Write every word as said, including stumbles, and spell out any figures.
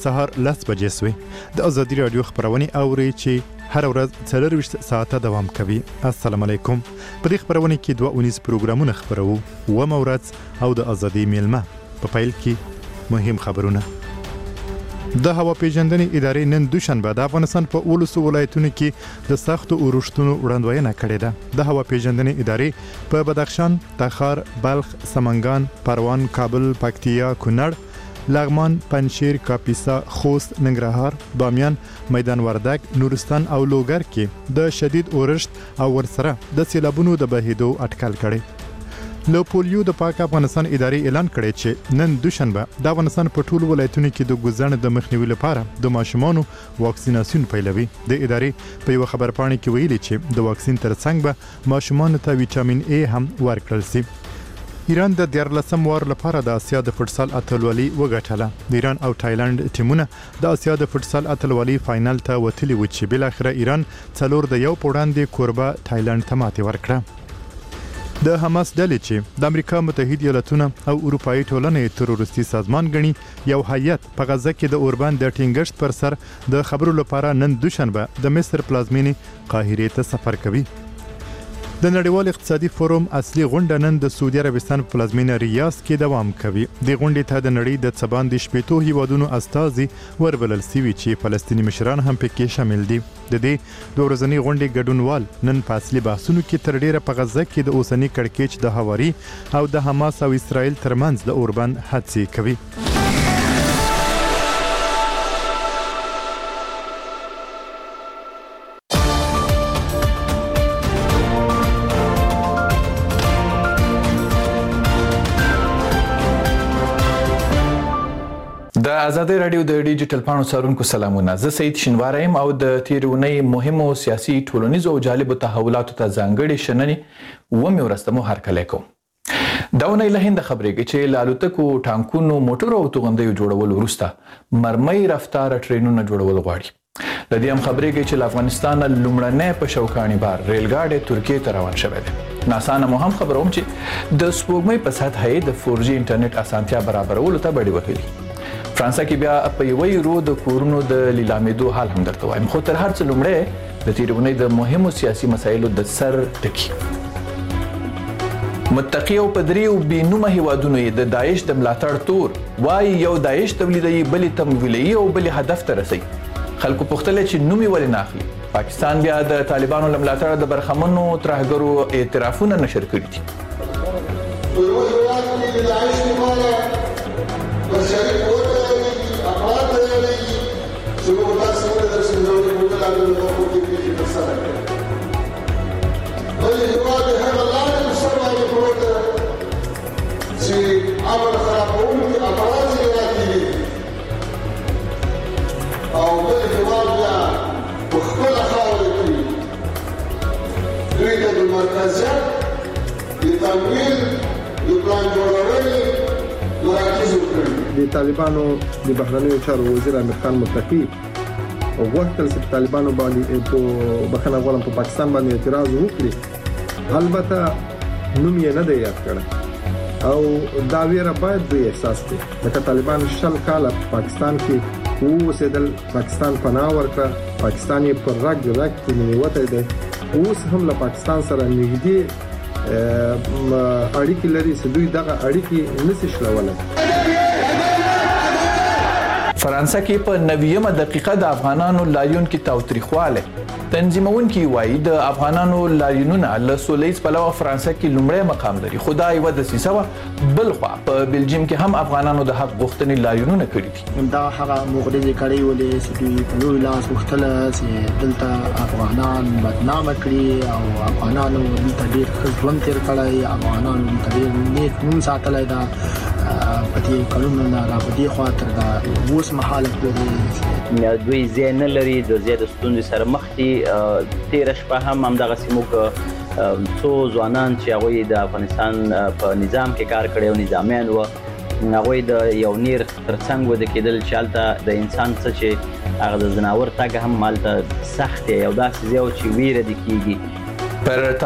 سهار لس بجې سوې. د ازادي راډیو خبرونه اوري چې هر ورځ څلور ویشت ساعته دوام کوي. السلام علیکم. په دې خبرونه کې دوه اونیز پروګرامونه خبرو و مورز او د ازادي میلمه. په پیل کې مهم خبرونه. د هوا پیژندنې ادارې نن دوشنبه د افغانستان په اولسو ولایتونو کې د سختو اورښتونو وړاندوینه کړې ده. د هوا پیژندنې ادارې په بدخشان، تخار، بلخ، سمنګان، پروان، کابل، پکتیا، کونړ، لغمان، پنجشیر، کاپیسا، خوست، ننګرهار، بامیان، میدان وردګ، نورستان او لوګر کې د شدید اورښت او ورسره د سیلابونو د بهیدو اټکل کړي. له پولیو د پاک افغانستان ادارې اعلان کړی چې نن دوشنبه د افغانستان په ټولو ولایتونو کې د ګوزن د مخنیوي لپاره د ماشومانو واکسیناسیون پیلوي. د ادارې په یو خبرپاڼه کې ویلي چې د واکسین ترڅنګ به ماشومانو ته ویټامین ای هم ورکړل شي. ایران د دیارلسم وار لپاره د اسیا د فوټسال اتلولي وګټله. د ایران او تایلند ټیمونه د اسیا د فوټسال اتلولي فائنل ته وتلي و چې بل اخر ایران څلور د یو پوړاندې کوربه تایلند ته ماتې ورکړه. د حماس ډلې چې د امریکا متحده ایالاتونو او اروپאי ټولنې تروریستي سازمان غني یو هیئت په غزه کې د اوربان د ټینګښت پر سر د خبرو لپاره نن دوشنبه د مصر پلازمینې قاهره ته سفر کوي. د نړیوال اقتصادي فورم اصلي غونډه نن د سعودي عربستان په پلازمینه ریاض کې دوام کوي. د غونډې ته د نړۍ د څباندې شپېتو هیوادونو استازي وربلل سوي چې فلسطیني مشران هم پکې شامل دي. د دې دوه ورځنۍ غونډې ګډونوال نن په اصلي بحثونو کې تر ډیره په غزه کې د اوسنی کړکېچ د هواري او د حماس او اسرائیل ترمنځ د اوربان هڅې کوي. د ازادي راډیو د ډیجیټل پاڼو څارونکو سلامونه. زه سید شینواری یم او د تیرونی مهمو سیاسي ټولنیزو او جالبو تحولاتو ته ځانګړي شننې و مې ورستمو هرکلی کوم. دا ونې له هند خبرېږي چې له الوتکو، ټانکونو، موټرو او توغندیو جوړولو وروسته مرمۍ رفتار ټرینونه جوړول غواړي. له دې هم خبرېږي چې له افغانستان لومړنی په شوکاڼي بار ریل ګاډی ترکیې ته روان شوی دی. ناسا نه مو هم خبروم چې د سپوږمۍ په سطحه یې د فور جي انټرنیټ اسانتیا برابرولو ته بډې وهلي. فرانسه کې بیا په یوه یورو د کورونو د لیلامېدو حال هم درته وایم. خو تر هر څه لومړی د تېرې اونۍ د مهمو سیاسي مسایلو د سر ټکي. متقي او په دریو بې نومه هیوادونو یې د داعش د ملاتړ تور وایي یو داعش تولیدوي، بلې تمویلوي او بلې هدف ته رسوي. خلکو پوښتلی چې نوم یې ولې نه اخلي. پاکستان بیا د طالبانو له ملاتړه د برخمنو ترهګرو اعترافونه نشر کړي دي. د طالبانو د بهرنیو چارو وزیر امیر خان متقي وغوښتل چې طالبانو باندې په بخښنه غواړم په پاکستان باندې اعتراض وکړي. البته نوم یې نه دی یاد کړی او دا ویره باید دوی احساس کړي. لکه طالبان شل کاله په پاکستان کې اوسېدل، پاکستان پناه ورکړه، پاکستان یې پر رګ رګ کې نیوتی دی. اوس هم له پاکستان سره نږدې اړیکې لري چې دوی دغه اړیکې نشي شلولی. فرانسه کې په نویمه دقیقه د افغانانو لاریون کې تاوتریخوالی. تنظیمونکي وایي د افغانانو لاریونونه له سولیز پلوه فرانسه کې لومړی مقام لري. خو دا یوه دسیسه وه. بل خوا په بلجیم کې هم افغانانو د حق غوښتنې لاریونونه کړي دي. دا هغه مغرضې کړۍ ولې چې دوی په لوی لاس غوښتله چې دلته افغانان بدنامه کړي او افغانانو دلته ډېر ښه ژوند تېر کړی، افغانانو دلته ډېر نیک نوم ساتلی ده. په دې کلونو نه را په دې خوا تر دا اوس مهاله پورې دوی ځای نه لري، د ځای د ستونزې سره مخ دي. تېره شپه هم همدغسې موږ څو ځوانان چې هغوی د افغانستان په نظام کې کار کړی او نظامیان وو، هغوی د یو نیر تر څنګ وده کېدل چې هلته د انسان څه چې هغه د ځناور تګ هم هلته سخت دی، یو داسې ځای و چې ویره دې کېږي. پر